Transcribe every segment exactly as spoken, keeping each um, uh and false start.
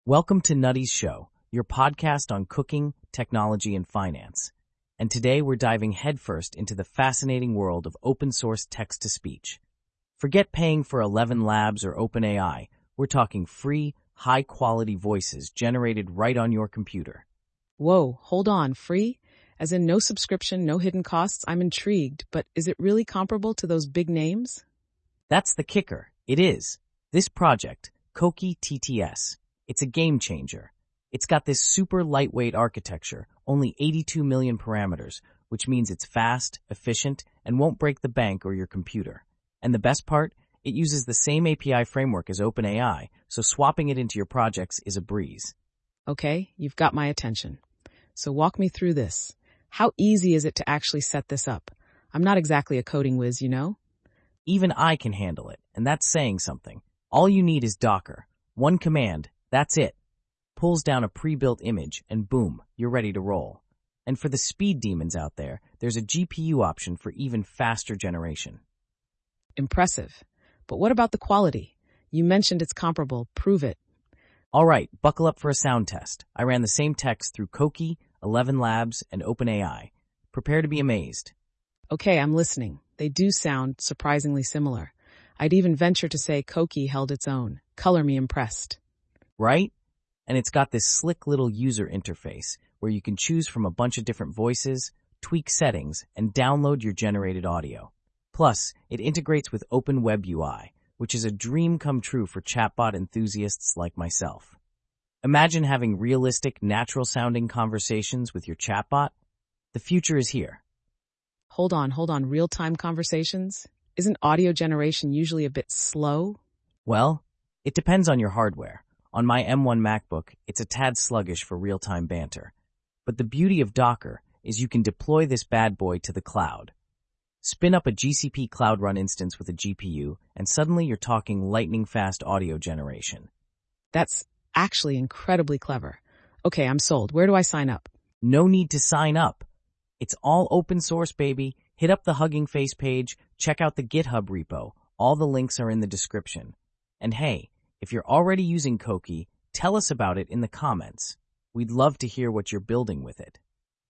Welcome to Nutty's Show, your podcast on cooking, technology, and finance. And today we're diving headfirst into the fascinating world of open-source text-to-speech. Forget paying for Eleven Labs or OpenAI. We're talking free, high-quality voices generated right on your computer. Whoa, hold on, free? As in no subscription, no hidden costs? I'm intrigued, but is it really comparable to those big names? That's the kicker. It is. This project, Koki T T S, it's a game changer. It's got this super lightweight architecture, only eighty-two million parameters, which means it's fast, efficient, and won't break the bank or your computer. And the best part? It uses the same A P I framework as OpenAI, so swapping it into your projects is a breeze. Okay, you've got my attention. So walk me through this. How easy is it to actually set this up? I'm not exactly a coding whiz, you know? Even I can handle it, and that's saying something. All you need is Docker. One command, that's it. Pulls down a pre-built image, and boom, you're ready to roll. And for the speed demons out there, there's a G P U option for even faster generation. Impressive. But what about the quality? You mentioned it's comparable. Prove it. All right, buckle up for a sound test. I ran the same text through Koki, Eleven Labs, and OpenAI. Prepare to be amazed. Okay, I'm listening. They do sound surprisingly similar. I'd even venture to say Koki held its own. Color me impressed. Right? And it's got this slick little user interface where you can choose from a bunch of different voices, tweak settings, and download your generated audio. Plus, it integrates with Open Web U I, which is a dream come true for chatbot enthusiasts like myself. Imagine having realistic, natural-sounding conversations with your chatbot. The future is here. Hold on, hold on. Real-time conversations? Isn't audio generation usually a bit slow? Well, it depends on your hardware. On my M one MacBook, it's a tad sluggish for real-time banter. But the beauty of Docker is you can deploy this bad boy to the cloud. Spin up a G C P Cloud Run instance with a G P U, and suddenly you're talking lightning-fast audio generation. That's actually incredibly clever. Okay, I'm sold. Where do I sign up? No need to sign up. It's all open source, baby. Hit up the Hugging Face page, check out the GitHub repo. All the links are in the description. And hey, if you're already using Koki, tell us about it in the comments. We'd love to hear what you're building with it.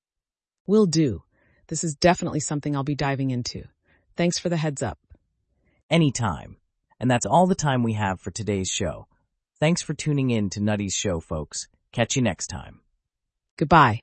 Will do. This is definitely something I'll be diving into. Thanks for the heads up. Anytime. And that's all the time we have for today's show. Thanks for tuning in to Nutty's Show, folks. Catch you next time. Goodbye.